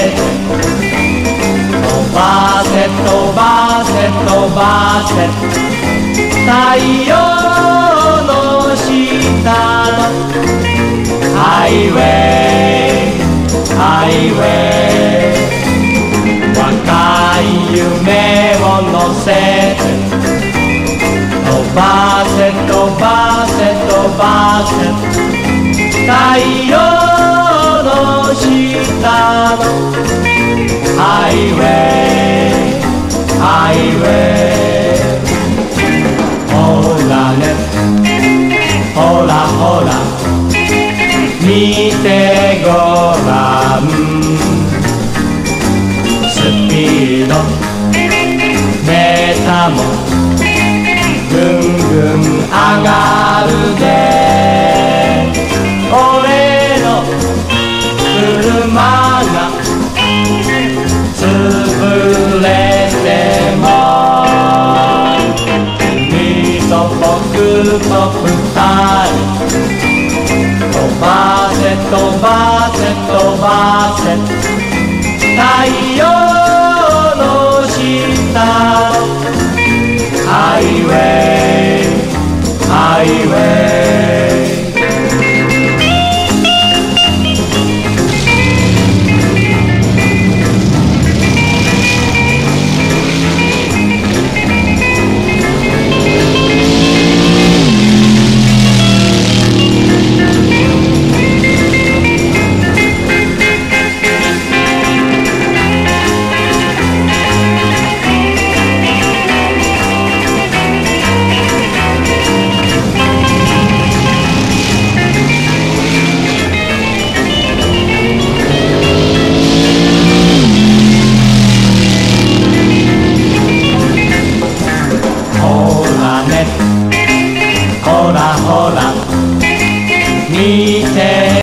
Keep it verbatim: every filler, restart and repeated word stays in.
飛ばせ飛ばせ飛ばせ太陽の下のハイウェイハイウェイ若い夢を乗せて飛ばせ飛ばせ飛ばせ太陽の下のハイウェイハイウェイほらねほらほら見てごらんスピードメーターもぐんぐん上がるで俺の車が潰れても君と僕と二人飛ばせ飛ばせ飛ばせ